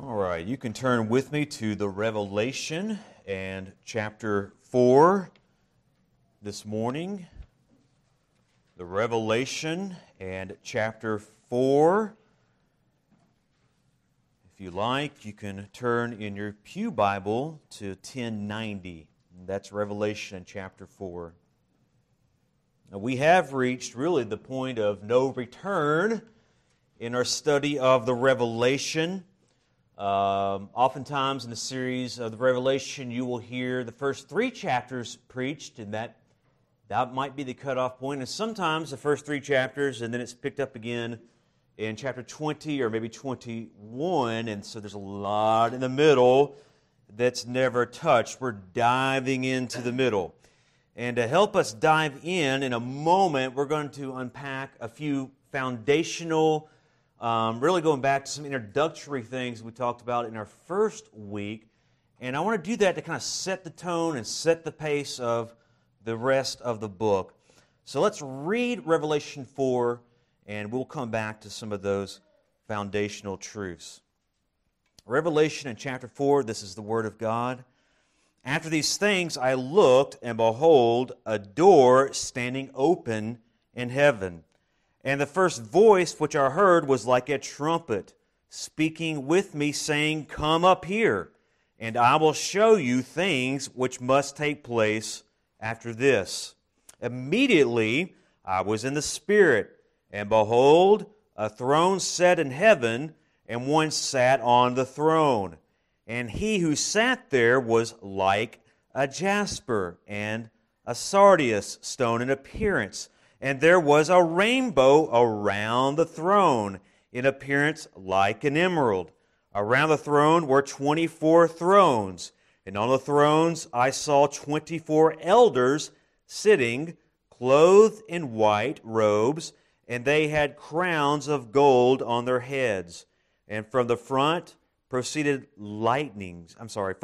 All right, you can turn with me to the Revelation and chapter 4 this morning. The Revelation and chapter 4. If you like, you can turn in your Pew Bible to 1090. That's Revelation chapter 4. Now, we have reached really the point of no return in our study of the Revelation. Oftentimes in the series of the Revelation, you will hear the first 3 chapters preached, and that might be the cutoff point. And sometimes the first 3 chapters, and then it's picked up again in chapter 20 or maybe 21, and so there's a lot in the middle that's never touched. We're diving into the middle. And to help us dive in a moment, we're going to unpack a few foundational really going back to some introductory things we talked about in our first week. And I want to do that to kind of set the tone and set the pace of the rest of the book. So let's read Revelation 4, and we'll come back to some of those foundational truths. Revelation in chapter 4, this is the Word of God. After these things I looked, and behold, a door standing open in heaven. And the first voice which I heard was like a trumpet, speaking with me, saying, "Come up here, and I will show you things which must take place after this." Immediately I was in the Spirit, and behold, a throne set in heaven, and one sat on the throne. And he who sat there was like a jasper and a sardius stone in appearance. And there was a rainbow around the throne, in appearance like an emerald. Around the throne were 24 thrones, and on the thrones I saw 24 elders sitting, clothed in white robes, and they had crowns of gold on their heads. And from the throne proceeded lightnings,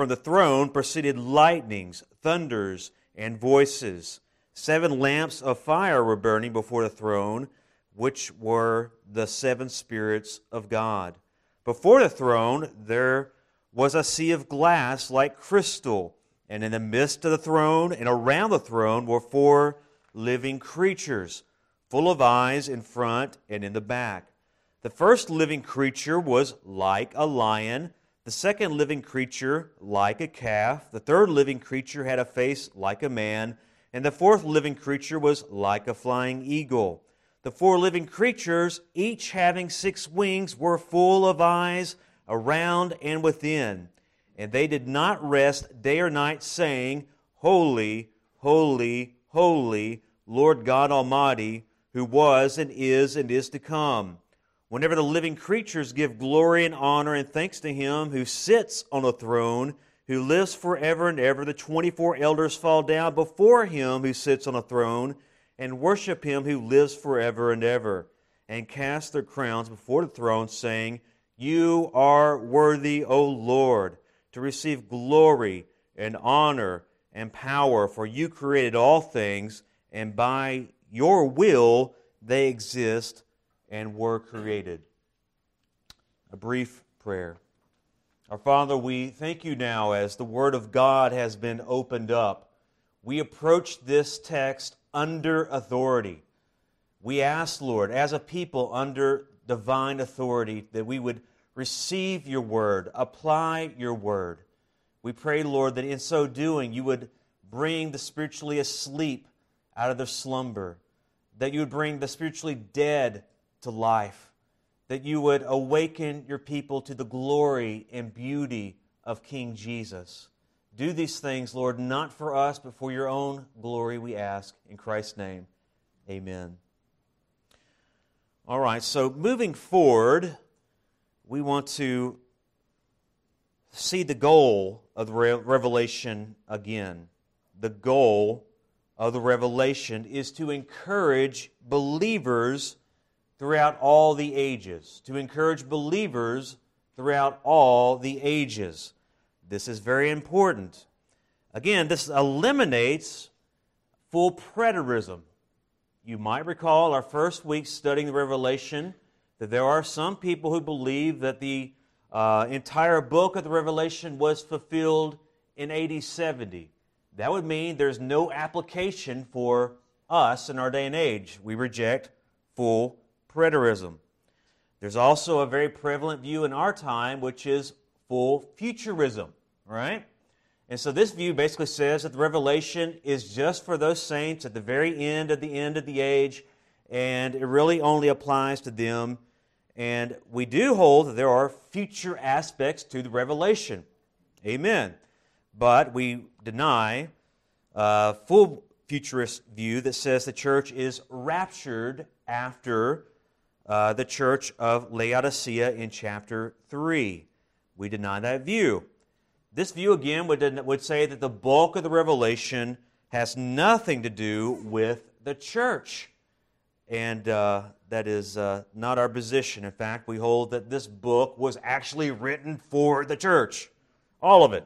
thunders, and voices. 7 lamps of fire were burning before the throne, which were the 7 spirits of God. Before the throne there was a sea of glass like crystal, and in the midst of the throne and around the throne were 4 living creatures, full of eyes in front and in the back. The first living creature was like a lion, the second living creature like a calf, the third living creature had a face like a man, and the fourth living creature was like a flying eagle. The 4 living creatures, each having 6 wings, were full of eyes around and within. And they did not rest day or night, saying, "Holy, holy, holy, Lord God Almighty, who was and is to come." Whenever the living creatures give glory and honor and thanks to Him who sits on the throne, who lives forever and ever, the 24 elders fall down before Him who sits on a throne and worship Him who lives forever and ever, and cast their crowns before the throne, saying, "You are worthy, O Lord, to receive glory and honor and power, for you created all things, and by your will they exist and were created." A brief prayer. Our Father, we thank you now as the Word of God has been opened up. We approach this text under authority. We ask, Lord, as a people under divine authority, that we would receive your Word, apply your Word. We pray, Lord, that in so doing you would bring the spiritually asleep out of their slumber, that you would bring the spiritually dead to life, that you would awaken your people to the glory and beauty of King Jesus. Do these things, Lord, not for us, but for your own glory, we ask. In Christ's name, amen. All right, so moving forward, we want to see the goal of the Revelation again. The goal of the Revelation is to encourage believers throughout all the ages. To encourage believers throughout all the ages. This is very important. Again, this eliminates full preterism. You might recall our first week studying the Revelation that there are some people who believe that the entire book of the Revelation was fulfilled in AD 70. That would mean there's no application for us in our day and age. We reject full preterism. There's also a very prevalent view in our time, which is full futurism, right? And so this view basically says that the Revelation is just for those saints at the very end of the age, and it really only applies to them. And we do hold that there are future aspects to the Revelation. Amen. But we deny a full futurist view that says the church is raptured after the church of Laodicea in chapter 3. We deny that view. This view, again, would say that the bulk of the Revelation has nothing to do with the church. And that is not our position. In fact, we hold that this book was actually written for the church. All of it.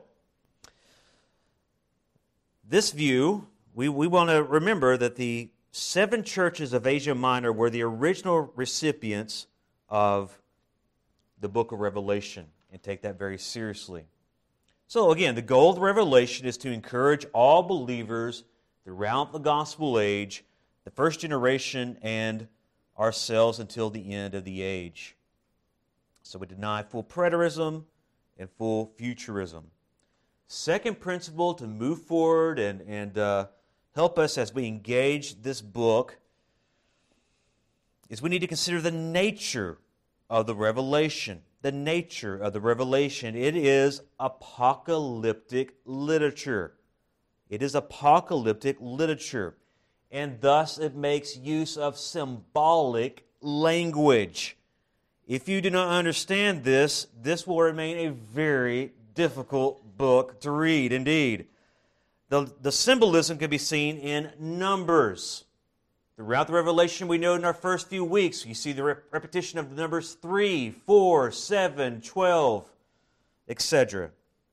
This view, we want to remember that the 7 churches of Asia Minor were the original recipients of the book of Revelation, and take that very seriously. So again, the goal of the Revelation is to encourage all believers throughout the gospel age, the first generation, and ourselves until the end of the age. So we deny full preterism and full futurism. Second principle to move forward and help us as we engage this book is we need to consider the nature of the Revelation. The nature of the Revelation. It is apocalyptic literature. It is apocalyptic literature. And thus it makes use of symbolic language. If you do not understand this, this will remain a very difficult book to read indeed. The symbolism can be seen in numbers. Throughout the Revelation, we know in our first few weeks, you see the repetition of the numbers 3, 4, 7, 12, etc.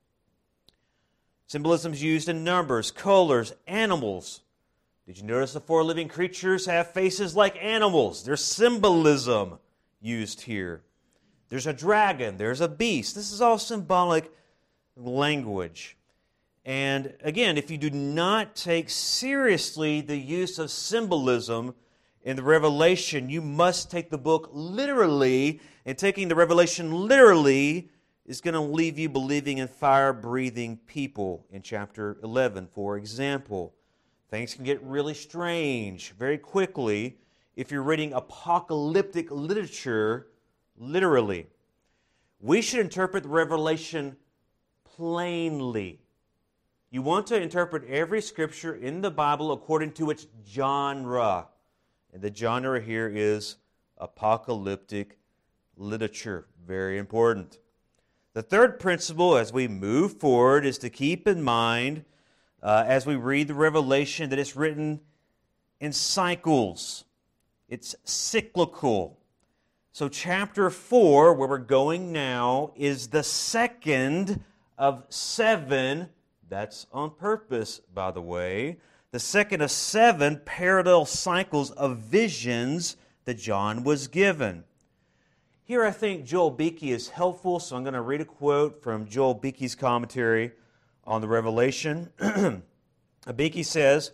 Symbolism is used in numbers, colors, animals. Did you notice the 4 living creatures have faces like animals? There's symbolism used here. There's a dragon, there's a beast. This is all symbolic language. And again, if you do not take seriously the use of symbolism in the Revelation, you must take the book literally, and taking the Revelation literally is going to leave you believing in fire-breathing people in chapter 11, for example. Things can get really strange very quickly if you're reading apocalyptic literature literally. We should interpret the Revelation plainly. You want to interpret every scripture in the Bible according to its genre. And the genre here is apocalyptic literature. Very important. The third principle as we move forward is to keep in mind as we read the Revelation that it's written in cycles. It's cyclical. So chapter 4, where we're going now, is the second of 7. That's on purpose, by the way. The second of 7 parallel cycles of visions that John was given. Here I think Joel Beeke is helpful, so I'm going to read a quote from Joel Beeke's commentary on the Revelation. Beeke says,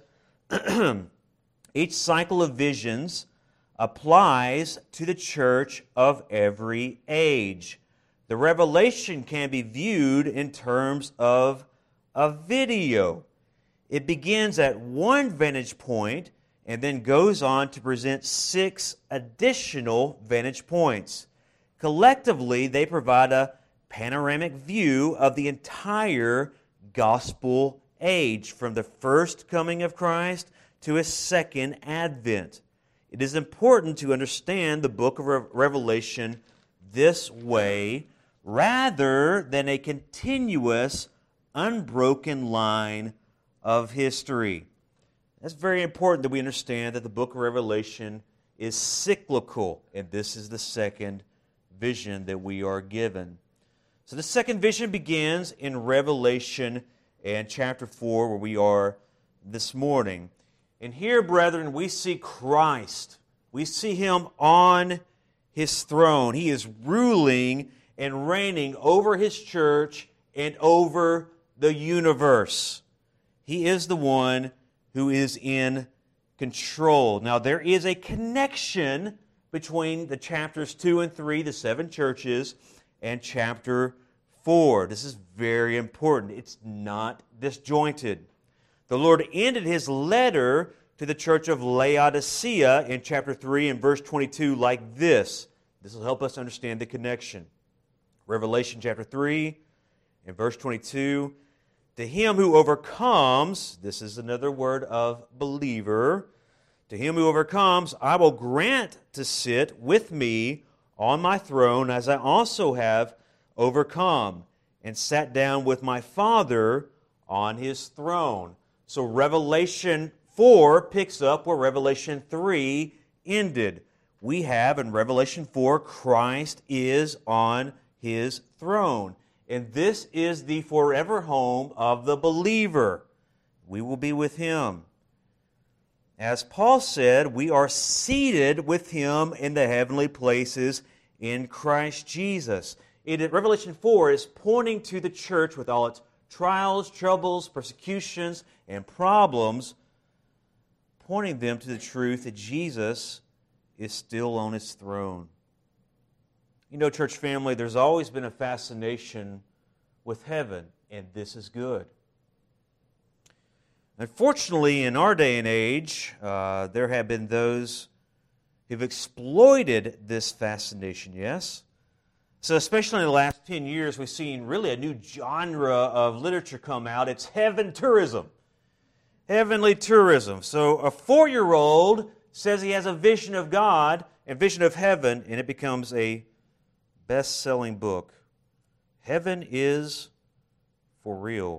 each cycle of visions applies to the church of every age. The Revelation can be viewed in terms of a video. It begins at one vantage point and then goes on to present 6 additional vantage points. Collectively, they provide a panoramic view of the entire gospel age, from the first coming of Christ to His second advent. It is important to understand the book of Revelation this way, rather than a continuous, unbroken line of history. That's very important that we understand that the book of Revelation is cyclical, and this is the second vision that we are given. So the second vision begins in Revelation and chapter 4, where we are this morning. And here, brethren, we see Christ. We see Him on His throne. He is ruling and reigning over His church and over the universe. He is the one who is in control. Now, there is a connection between the chapters 2 and 3, the 7 churches, and chapter 4. This is very important. It's not disjointed. The Lord ended His letter to the church of Laodicea in chapter 3 and verse 22 like this. This will help us understand the connection. Revelation chapter 3 and verse 22. To him who overcomes, this is another word of believer, to him who overcomes, I will grant to sit with me on my throne, as I also have overcome, and sat down with my Father on His throne. So Revelation 4 picks up where Revelation 3 ended. We have in Revelation 4, Christ is on His throne. And this is the forever home of the believer. We will be with Him. As Paul said, we are seated with Him in the heavenly places in Christ Jesus. Revelation 4 is pointing to the church with all its trials, troubles, persecutions, and problems, pointing them to the truth that Jesus is still on His throne. You know, church family, there's always been a fascination with heaven, and this is good. Unfortunately, in our day and age, there have been those who've exploited this fascination, yes? So especially in the last 10 years, we've seen really a new genre of literature come out. It's heaven tourism. Heavenly tourism. So a 4-year-old says he has a vision of God and vision of heaven, and it becomes a best-selling book. Heaven is for real.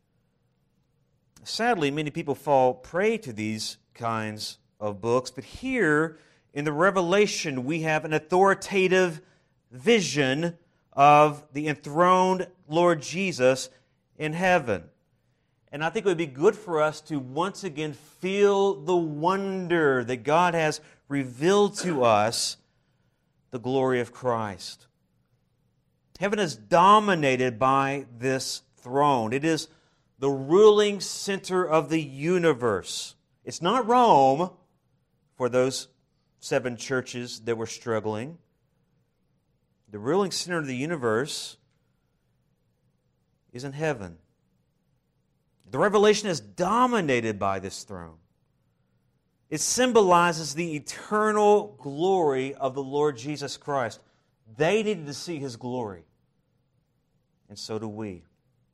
Sadly, many people fall prey to these kinds of books, but here in the Revelation, we have an authoritative vision of the enthroned Lord Jesus in heaven. And I think it would be good for us to once again feel the wonder that God has revealed to us the glory of Christ. Heaven is dominated by this throne. It is the ruling center of the universe. It's not Rome for those 7 churches that were struggling. The ruling center of the universe is in heaven. The revelation is dominated by this throne. It symbolizes the eternal glory of the Lord Jesus Christ. They needed to see His glory, and so do we.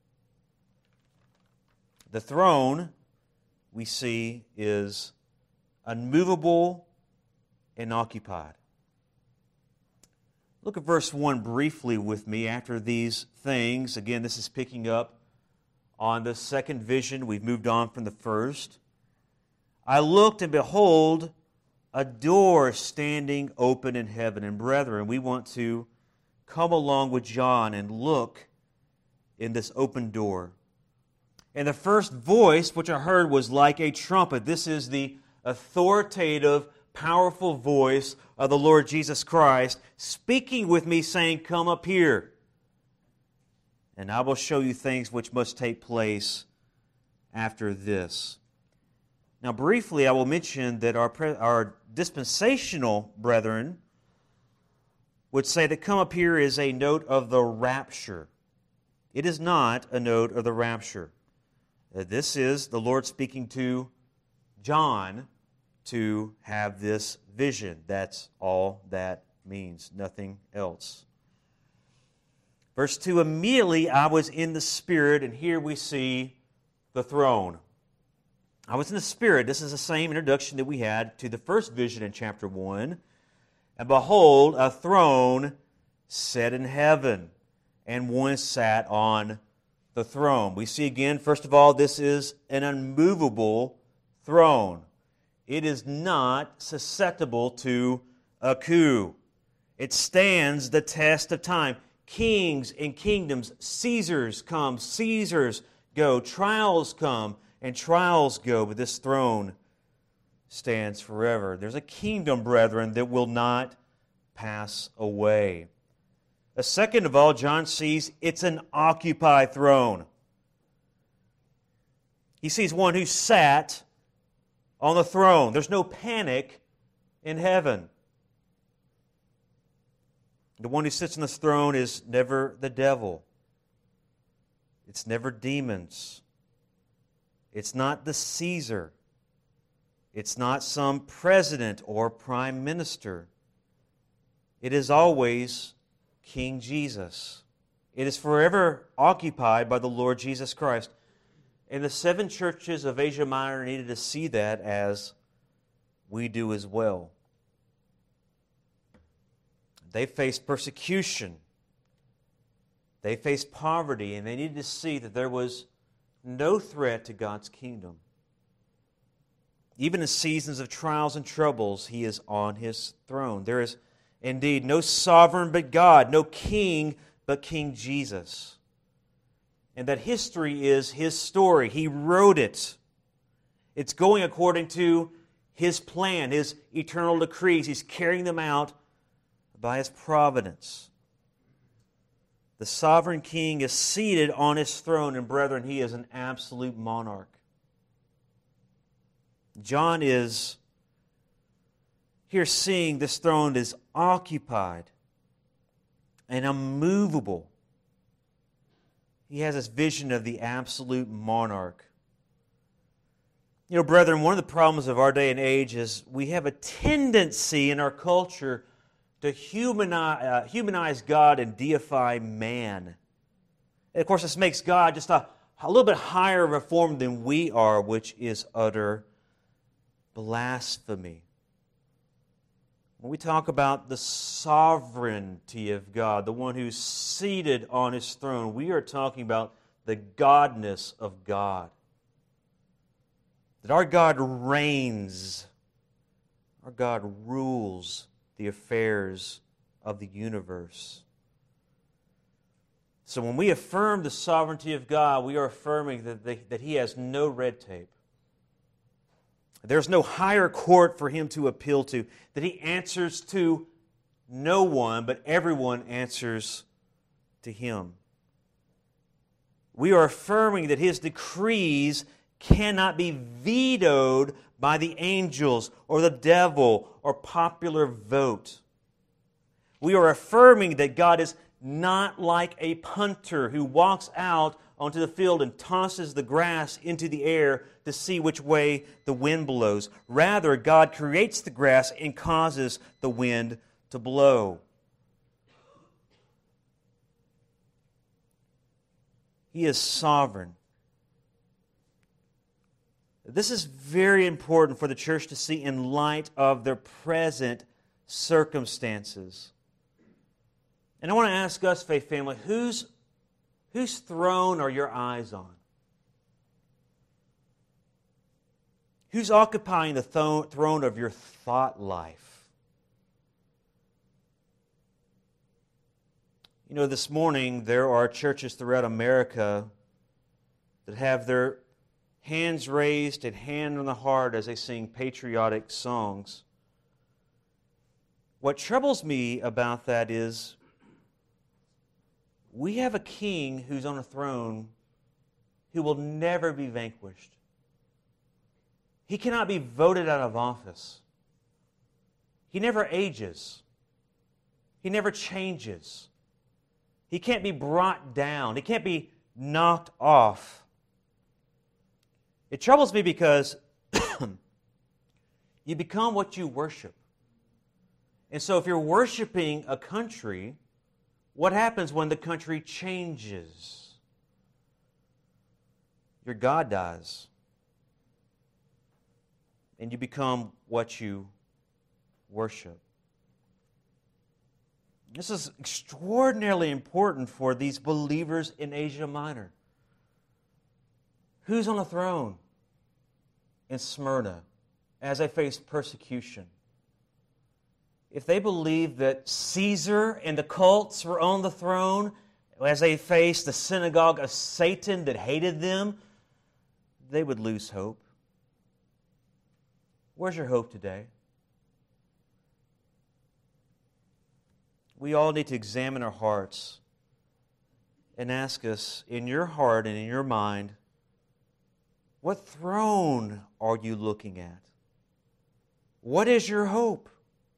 The throne, we see, is unmovable and occupied. Look at verse 1 briefly with me after these things. Again, this is picking up on the second vision. We've moved on from the first. I looked, and behold, a door standing open in heaven. And brethren, we want to come along with John and look in this open door. And the first voice which I heard was like a trumpet. This is the authoritative, powerful voice of the Lord Jesus Christ speaking with me, saying, "Come up here, and I will show you things which must take place after this." Now, briefly, I will mention that our dispensational brethren would say that "come up here" is a note of the rapture. It is not a note of the rapture. This is the Lord speaking to John to have this vision. That's all that means, nothing else. Verse 2, immediately I was in the Spirit, and here we see the throne. I was in the Spirit. This is the same introduction that we had to the first vision in chapter 1. And behold, a throne set in heaven, and one sat on the throne. We see again, first of all, this is an unmovable throne. It is not susceptible to a coup. It stands the test of time. Kings and kingdoms, Caesars come, Caesars go, trials come, and trials go, but this throne stands forever. There's a kingdom, brethren, that will not pass away. Second of all, John sees it's an occupied throne. He sees one who sat on the throne. There's no panic in heaven. The one who sits on this throne is never the devil. It's never demons. It's not the Caesar. It's not some president or prime minister. It is always King Jesus. It is forever occupied by the Lord Jesus Christ. And the 7 churches of Asia Minor needed to see that as we do as well. They faced persecution. They faced poverty, and they needed to see that there was no threat to God's kingdom. Even in seasons of trials and troubles, He is on His throne. There is indeed no sovereign but God, no king but King Jesus. And that history is His story. He wrote it. It's going according to His plan, His eternal decrees. He's carrying them out by His providence. The sovereign King is seated on His throne, and brethren, He is an absolute monarch. John is here seeing this throne is occupied and immovable. He has this vision of the absolute monarch. You know, brethren, one of the problems of our day and age is we have a tendency in our culture to humanize God and deify man. And of course, this makes God just a little bit higher of a form than we are, which is utter blasphemy. When we talk about the sovereignty of God, the one who's seated on His throne, we are talking about the godness of God. That our God reigns, our God rules the affairs of the universe. So when we affirm the sovereignty of God, we are affirming that He has no red tape. There's no higher court for Him to appeal to, that He answers to no one, but everyone answers to Him. We are affirming that His decrees cannot be vetoed by the angels or the devil or popular vote. We are affirming that God is not like a punter who walks out onto the field and tosses the grass into the air to see which way the wind blows. Rather, God creates the grass and causes the wind to blow. He is sovereign. This is very important for the church to see in light of their present circumstances. And I want to ask us, faith family, whose throne are your eyes on? Who's occupying the throne of your thought life? You know, this morning there are churches throughout America that have their hands raised and hand on the heart as they sing patriotic songs. What troubles me about that is we have a king who's on a throne who will never be vanquished. He cannot be voted out of office. He never ages. He never changes. He can't be brought down. He can't be knocked off. It troubles me because you become what you worship. And so if you're worshiping a country, what happens when the country changes? Your God dies. And you become what you worship. This is extraordinarily important for these believers in Asia Minor. Who's on the throne in Smyrna as they face persecution? If they believed that Caesar and the cults were on the throne as they faced the synagogue of Satan that hated them, they would lose hope. Where's your hope today? we all need to examine our hearts and ask us, in your heart and in your mind, what throne are you looking at? What is your hope?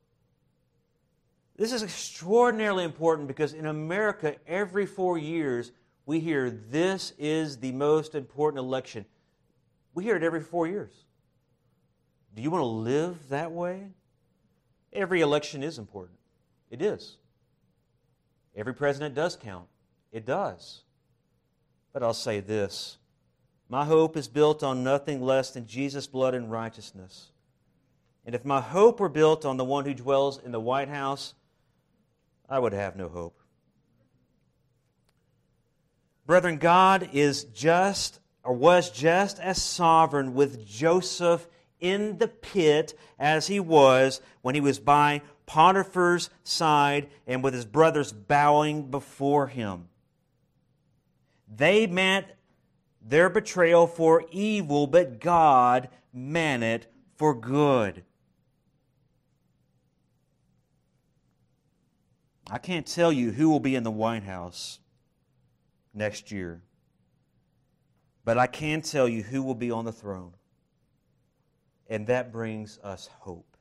This is extraordinarily important because in America, every 4 years, we hear this is the most important election. We hear it every 4 years. Do you want to live that way? Every election is important. It is. Every president does count. It does. But I'll say this. My hope is built on nothing less than Jesus' blood and righteousness. And if my hope were built on the one who dwells in the White House, I would have no hope. Brethren, God is just, or was just as sovereign with Joseph in the pit as he was when he was by Potiphar's side and with his brothers bowing before him. They meant their betrayal for evil, but God meant it for good. I can't tell you who will be in the White House next year, but I can tell you who will be on the throne. And that brings us hope.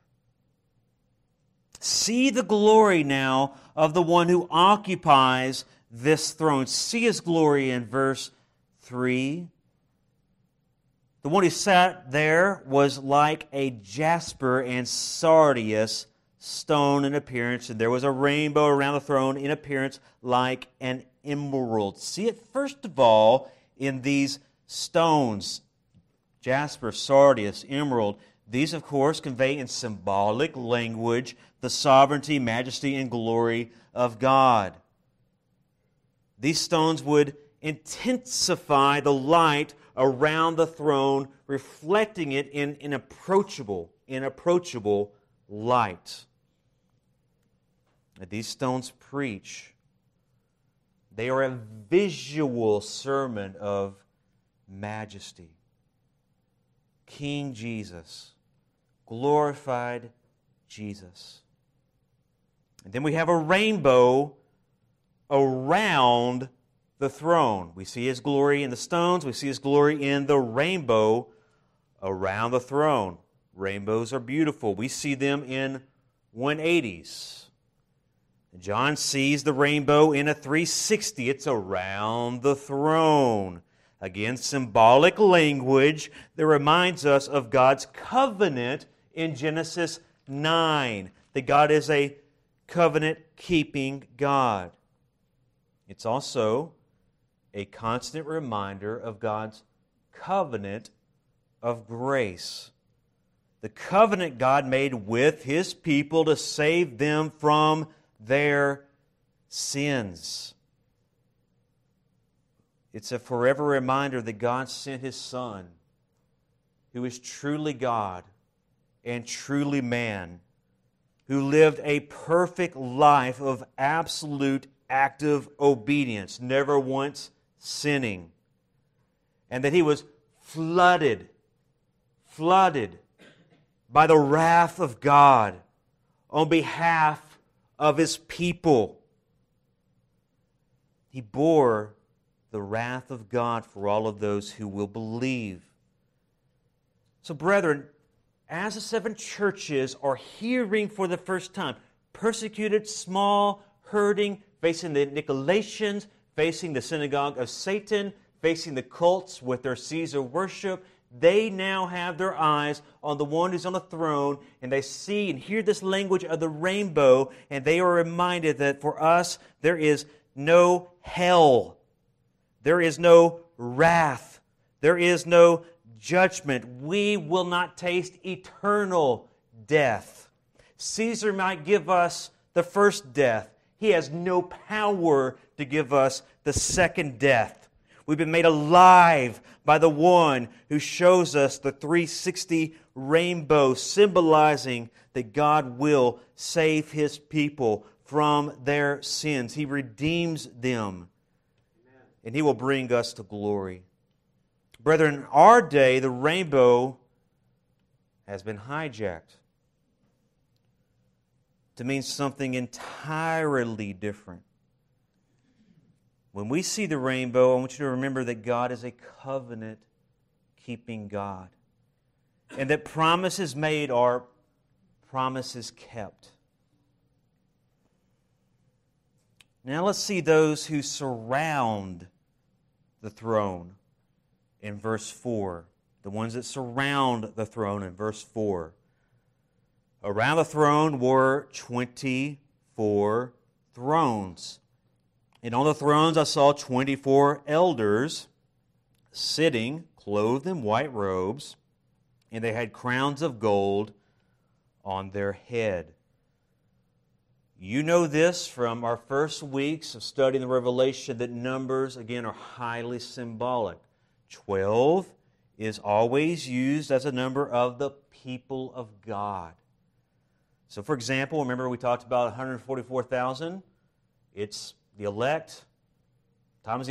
See the glory now of the one who occupies this throne. See His glory in verse 3. The one who sat there was like a jasper and sardius stone in appearance, and there was a rainbow around the throne in appearance like an emerald. See it first of all in these stones. Jasper, sardius, emerald. These, of course, convey in symbolic language the sovereignty, majesty, and glory of God. These stones would intensify the light around the throne, reflecting it in inapproachable light. These stones preach. They are a visual sermon of majesty. King Jesus, glorified Jesus. And then we have a rainbow around the throne. We see His glory in the stones. We see His glory in the rainbow around the throne. Rainbows are beautiful. We see them in 180s. John sees the rainbow in a 360. It's around the throne. Again, symbolic language that reminds us of God's covenant in Genesis 9. That God is a covenant-keeping God. It's also a constant reminder of God's covenant of grace. The covenant God made with His people to save them from their sins. It's a forever reminder that God sent His Son, who is truly God and truly man, who lived a perfect life of absolute active obedience, never once sinning, and that He was flooded by the wrath of God on behalf of His people. He bore the wrath of God for all of those who will believe. So, brethren, as the 7 churches are hearing for the first time, persecuted, small, hurting, facing the Nicolaitans, facing the synagogue of Satan, facing the cults with their Caesar worship, they now have their eyes on the one who's on the throne, and they see and hear this language of the rainbow, and they are reminded that for us there is no hell. There is no wrath. There is no judgment. We will not taste eternal death. Caesar might give us the first death. He has no power to give us the second death. We've been made alive by the one who shows us the 360 rainbow, symbolizing that God will save His people from their sins. He redeems them, and He will bring us to glory. Brethren, in our day, the rainbow has been hijacked. to mean something entirely different. When we see the rainbow, I want you to remember that God is a covenant-keeping God, and that promises made are promises kept. Now let's see those who surround the throne in verse 4. The ones that surround the throne in verse 4. Around the throne were 24 thrones. And on the thrones I saw 24 elders sitting, clothed in white robes, and they had crowns of gold on their head. You know this from our first weeks of studying the Revelation, that numbers, again, are highly symbolic. 12 is always used as a number of the people of God. So, for example, remember we talked about 144,000? It's the elect times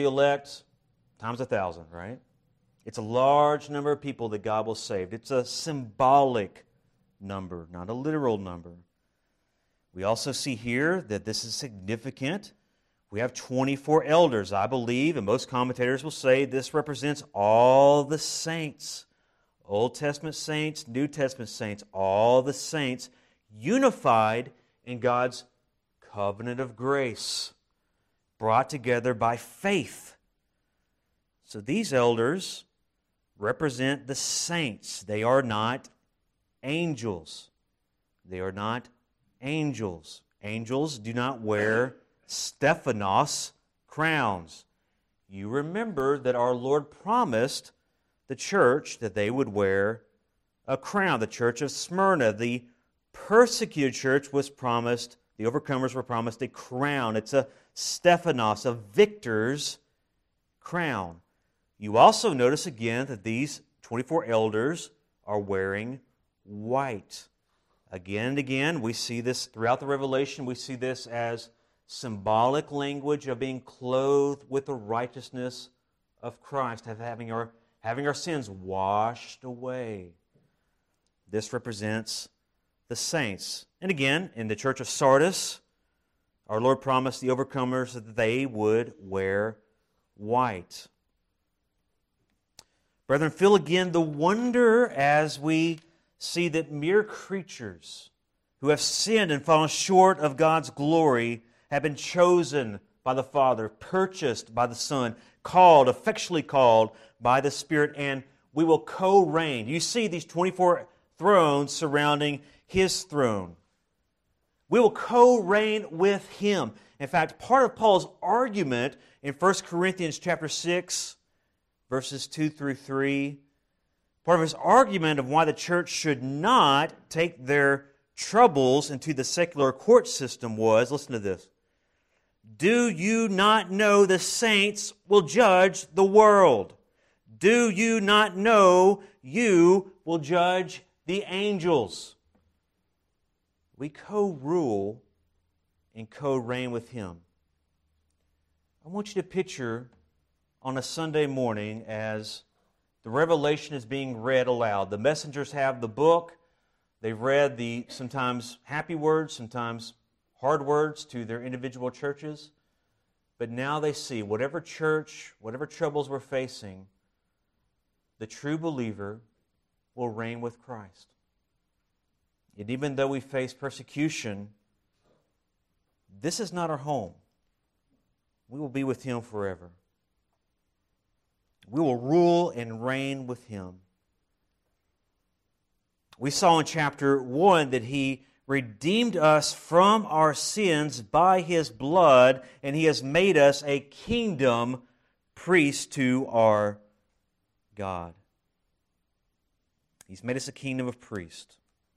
1,000, right? It's a large number of people that God will save. It's a symbolic number, not a literal number. We also see here that this is significant. We have 24 elders, I believe, and most commentators will say this represents all the saints. Old Testament saints, New Testament saints, all the saints unified in God's covenant of grace, brought together by faith. So these elders represent the saints. They are not angels. They are not angels. Angels do not wear Stephanos crowns. You remember that our Lord promised the church that they would wear a crown. The church of Smyrna, the persecuted church, was promised, the overcomers were promised a crown. It's a Stephanos, a victor's crown. You also notice again that these 24 elders are wearing white. Again and again, we see this throughout the Revelation. We see this as symbolic language of being clothed with the righteousness of Christ, of having our sins washed away. This represents the saints. And again, in the church of Sardis, our Lord promised the overcomers that they would wear white. Brethren, feel again the wonder as we see that mere creatures who have sinned and fallen short of God's glory have been chosen by the Father, purchased by the Son, called, effectually called by the Spirit, and we will co-reign. You see these 24 thrones surrounding His throne. We will co-reign with Him. In fact, part of Paul's argument in 1 Corinthians chapter 6, verses 2 through 3, part of his argument of why the church should not take their troubles into the secular court system was, listen to this, do you not know the saints will judge the world? Do you not know you will judge the angels? We co-rule and co-reign with Him. I want you to picture on a Sunday morning as the Revelation is being read aloud. The messengers have the book. They've read the sometimes happy words, sometimes hard words to their individual churches. But now they see whatever church, whatever troubles we're facing, the true believer will reign with Christ. And even though we face persecution, this is not our home. We will be with Him forever. We will rule and reign with Him. We saw in chapter 1 that He redeemed us from our sins by His blood, and He has made us a kingdom priest to our God. He's made us a kingdom of priests.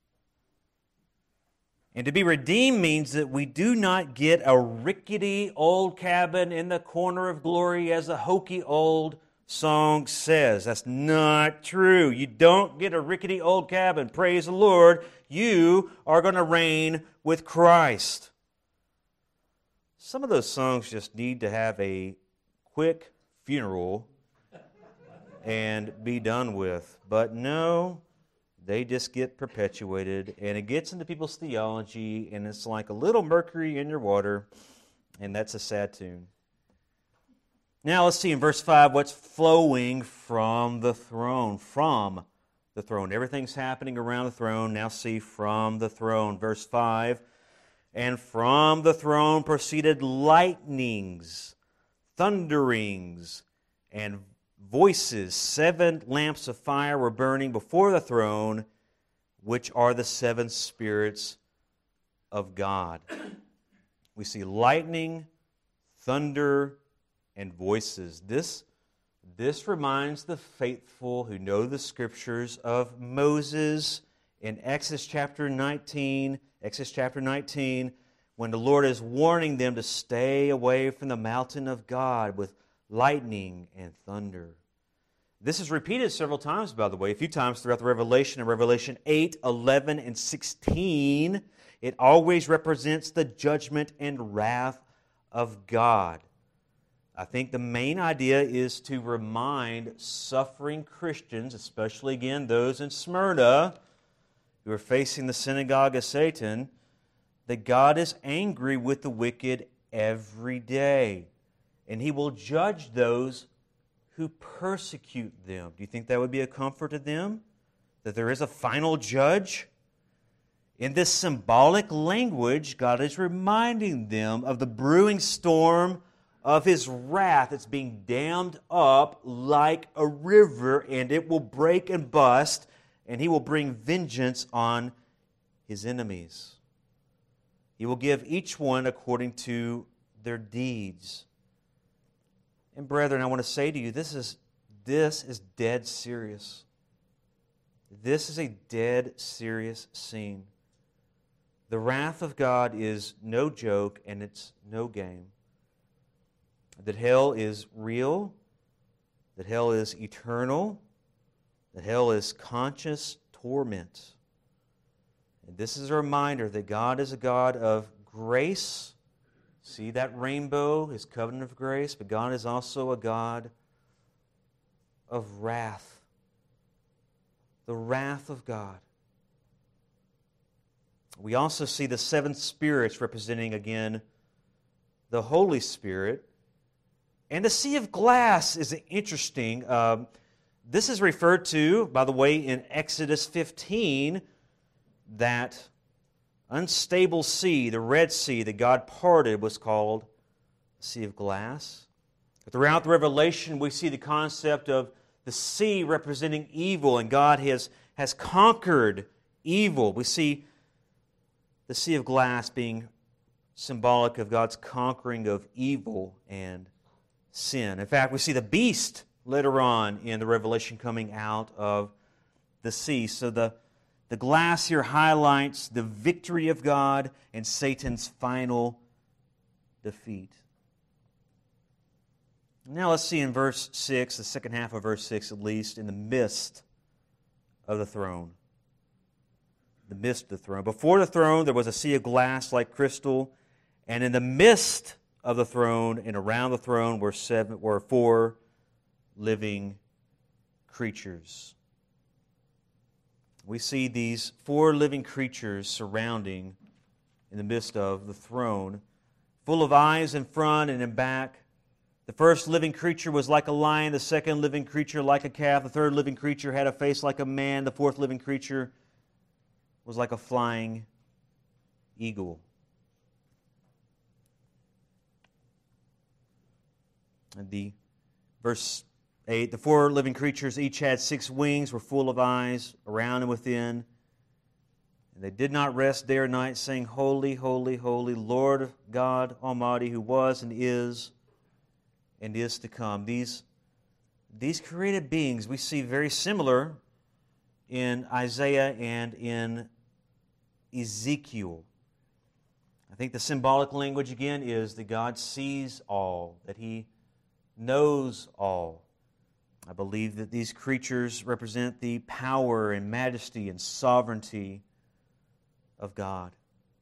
And to be redeemed means that we do not get a rickety old cabin in the corner of glory, as a hokey old song says. That's not true. You don't get a rickety old cabin. Praise the Lord. You are going to reign with Christ. Some of those songs just need to have a quick funeral and be done with. But no, they just get perpetuated, and it gets into people's theology, and it's like a little mercury in your water, and that's a sad tune. Now let's see in verse 5 what's flowing from the throne. From the throne. Everything's happening around the throne. Now see from the throne. Verse 5, and from the throne proceeded lightnings, thunderings, and voices. 7 lamps of fire were burning before the throne, which are the 7 spirits of God. We see lightning, thunder, and voices. This reminds the faithful who know the Scriptures of Moses in Exodus chapter 19, when the Lord is warning them to stay away from the mountain of God with lightning and thunder. This is repeated several times, by the way, a few times throughout the Revelation. In Revelation 8, 11, and 16, it always represents the judgment and wrath of God. I think the main idea is to remind suffering Christians, especially again those in Smyrna who are facing the synagogue of Satan, that God is angry with the wicked every day. And He will judge those who persecute them. Do you think that would be a comfort to them? That there is a final judge? In this symbolic language, God is reminding them of the brewing storm of His wrath that's being dammed up like a river, and it will break and bust, and He will bring vengeance on His enemies. He will give each one according to their deeds. And brethren, I want to say to you, this is dead serious. This is a dead serious scene. The wrath of God is no joke, and it's no game. That hell is real, that hell is eternal, that hell is conscious torment. And this is a reminder that God is a God of grace. See that rainbow, His covenant of grace, but God is also a God of wrath. The wrath of God. We also see the 7 spirits representing, again, the Holy Spirit. And the sea of glass is interesting. This is referred to, by the way, in Exodus 15, that unstable sea, the Red Sea that God parted, was called the Sea of Glass. Throughout the Revelation, we see the concept of the sea representing evil, and God has conquered evil. We see the Sea of Glass being symbolic of God's conquering of evil and sin. In fact, we see the beast later on in the Revelation coming out of the sea. So the glass here highlights the victory of God and Satan's final defeat. Now let's see in verse 6, the second half of verse 6 at least, in the midst of the throne. The midst of the throne. Before the throne there was a sea of glass like crystal, and in the midst of the throne and around the throne were 4 living creatures. We see these 4 living creatures surrounding in the midst of the throne, full of eyes in front and in back. The first living creature was like a lion, the second living creature like a calf, the third living creature had a face like a man, the fourth living creature was like a flying eagle. And the verse 8, the 4 living creatures each had 6 wings, were full of eyes around and within. And they did not rest day or night, saying, Holy, holy, holy, Lord God Almighty, who was and is to come. These created beings we see very similar in Isaiah and in Ezekiel. I think the symbolic language again is that God sees all, that He knows all. I believe that these creatures represent the power and majesty and sovereignty of God.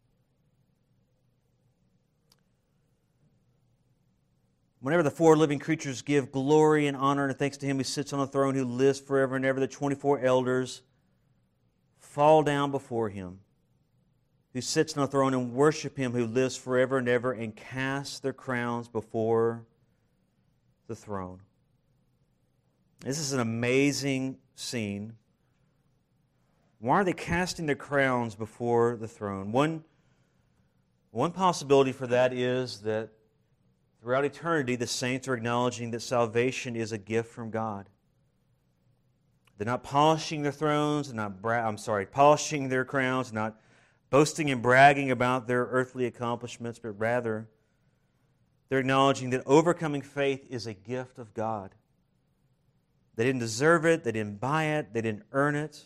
Whenever the 4 living creatures give glory and honor and thanks to Him who sits on the throne, who lives forever and ever, the 24 elders fall down before Him, who sits on the throne, and worship Him who lives forever and ever, and cast their crowns before the throne. This is an amazing scene. Why are they casting their crowns before the throne? One possibility for that is that throughout eternity, the saints are acknowledging that salvation is a gift from God. They're not polishing their thrones, polishing their crowns, not boasting and bragging about their earthly accomplishments, but rather they're acknowledging that overcoming faith is a gift of God. They didn't deserve it, they didn't buy it, they didn't earn it.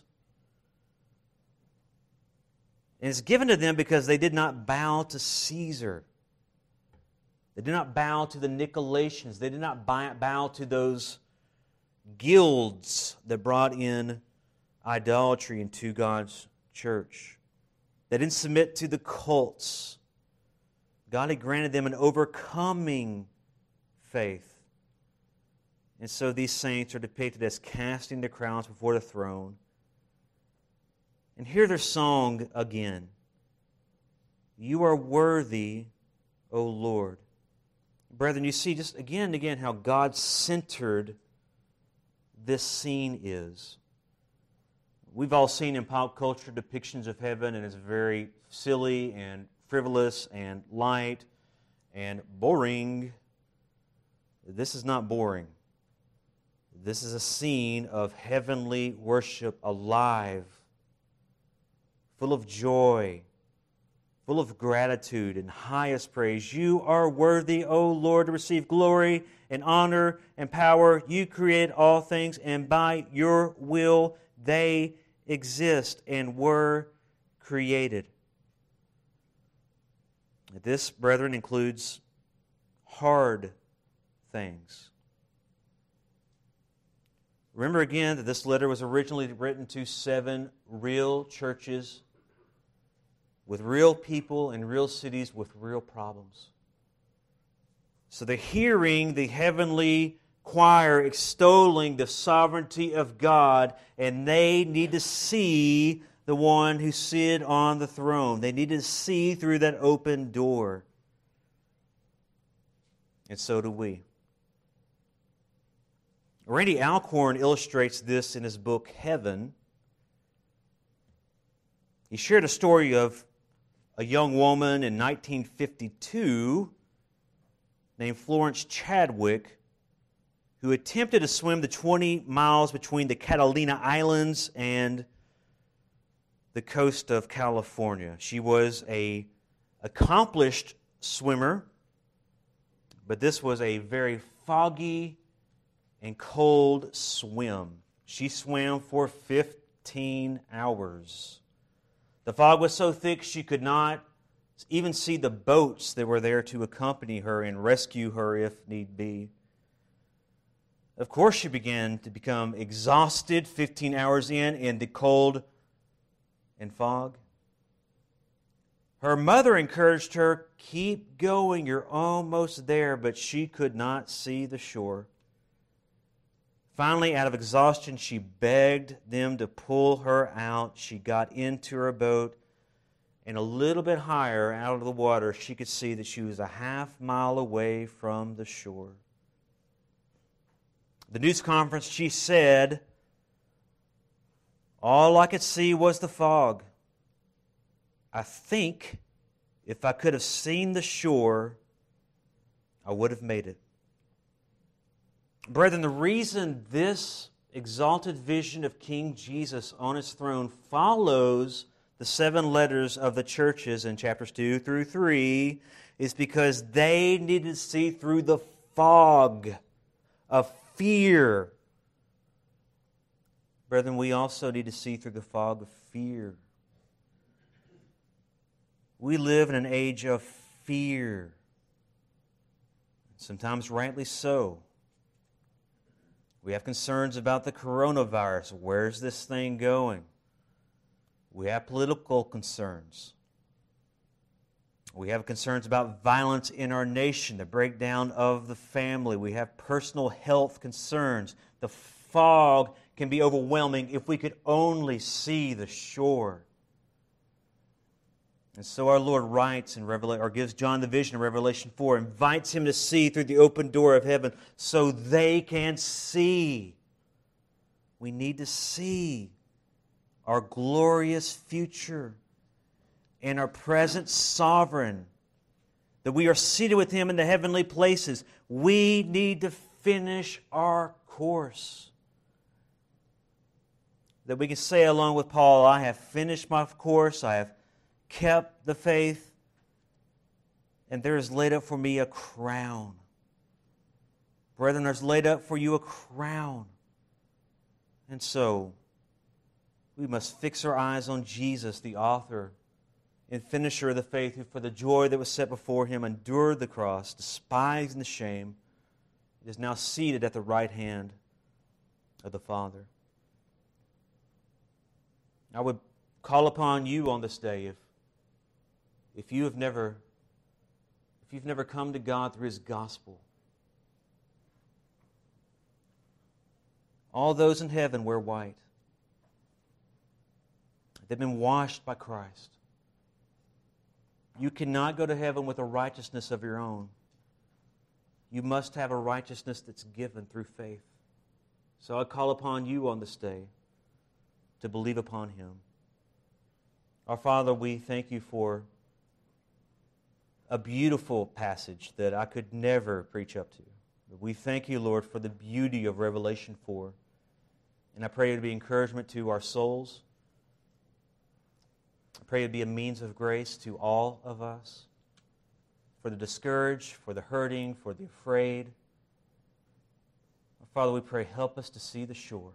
And it's given to them because they did not bow to Caesar. They did not bow to the Nicolaitans. They did not bow to those guilds that brought in idolatry into God's church. They didn't submit to the cults. God had granted them an overcoming faith. And so these saints are depicted as casting their crowns before the throne. And hear their song again. You are worthy, O Lord. Brethren, you see just again and again how God-centered this scene is. We've all seen in pop culture depictions of heaven, and it's very silly and frivolous and light and boring. This is not boring. This is a scene of heavenly worship, alive, full of joy, full of gratitude and highest praise. You are worthy, O Lord, to receive glory and honor and power. You created all things, and by your will they exist and were created. This, brethren, includes hard things. Remember again that this letter was originally written to 7 real churches with real people in real cities with real problems. So they're hearing the heavenly choir extolling the sovereignty of God, and they need to see the one who sits on the throne. They need to see through that open door. And so do we. Randy Alcorn illustrates this in his book, Heaven. He shared a story of a young woman in 1952 named Florence Chadwick who attempted to swim the 20 miles between the Catalina Islands and the coast of California. She was an accomplished swimmer, but this was a very foggy and cold swim. She swam for 15 hours. The fog was so thick she could not even see the boats that were there to accompany her and rescue her if need be. Of course, she began to become exhausted 15 hours in the cold and fog. Her mother encouraged her, keep going, you're almost there, but she could not see the shore. Finally, out of exhaustion, she begged them to pull her out. She got into her boat, and a little bit higher out of the water, she could see that she was a half-mile away from the shore. At the news conference, she said, all I could see was the fog. I think if I could have seen the shore, I would have made it. Brethren, the reason this exalted vision of King Jesus on His throne follows the 7 letters of the churches in chapters 2 through 3 is because they needed to see through the fog of fear. Brethren, we also need to see through the fog of fear. We live in an age of fear, sometimes rightly so. We have concerns about the coronavirus. Where's this thing going? We have political concerns. We have concerns about violence in our nation, the breakdown of the family. We have personal health concerns. The fog can be overwhelming if we could only see the shore. And so our Lord writes in Revelation, or gives John the vision in Revelation 4, invites him to see through the open door of heaven so they can see. We need to see our glorious future and our present sovereign, that we are seated with Him in the heavenly places. We need to finish our course. That we can say along with Paul, I have finished my course, I have kept the faith, and there is laid up for me a crown. Brethren, there's laid up for you a crown. And so, we must fix our eyes on Jesus, the author and finisher of the faith, who for the joy that was set before Him endured the cross, despising the shame, and is now seated at the right hand of the Father. I would call upon you on this day, if you've never come to God through His gospel. All those in heaven wear white. They've been washed by Christ. You cannot go to heaven with a righteousness of your own. You must have a righteousness that's given through faith. So I call upon you on this day to believe upon Him. Our Father, we thank You for a beautiful passage that I could never preach up to. But we thank You, Lord, for the beauty of Revelation 4. And I pray it would be encouragement to our souls. I pray it would be a means of grace to all of us, for the discouraged, for the hurting, for the afraid. Father, we pray, help us to see the shore.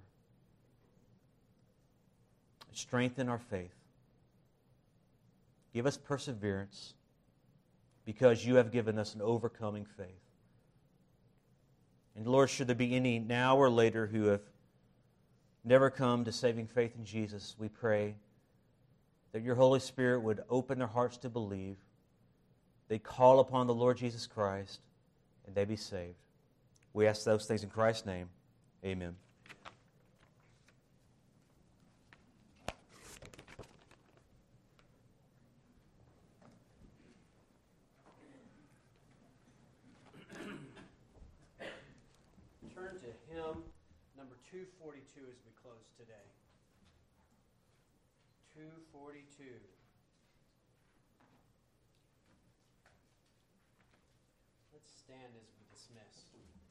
Strengthen our faith. Give us perseverance, because You have given us an overcoming faith. And Lord, should there be any now or later who have never come to saving faith in Jesus, we pray that Your Holy Spirit would open their hearts to believe. They call upon the Lord Jesus Christ, and they be saved. We ask those things in Christ's name. Amen. Turn to hymn number 242 as we close today. 242. Let's stand as we dismiss.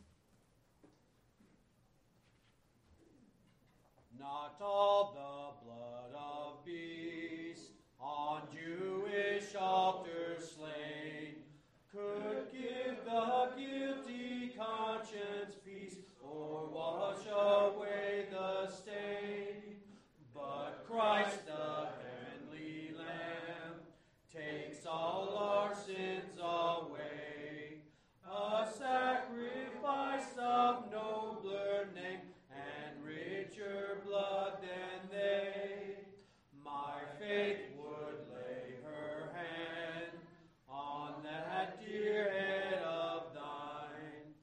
Not all the blood of beast on Jewish altars slain could give the guilty conscience peace or wash away the stain. But Christ the heavenly Lamb takes all our sins away, a sacrifice of nobler name and richer blood than they. My faith would lay her hand on that dear head of thine,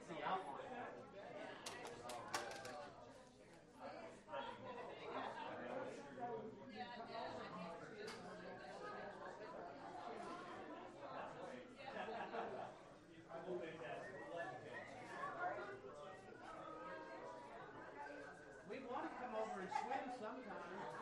the outline. We want to come over and swim sometime.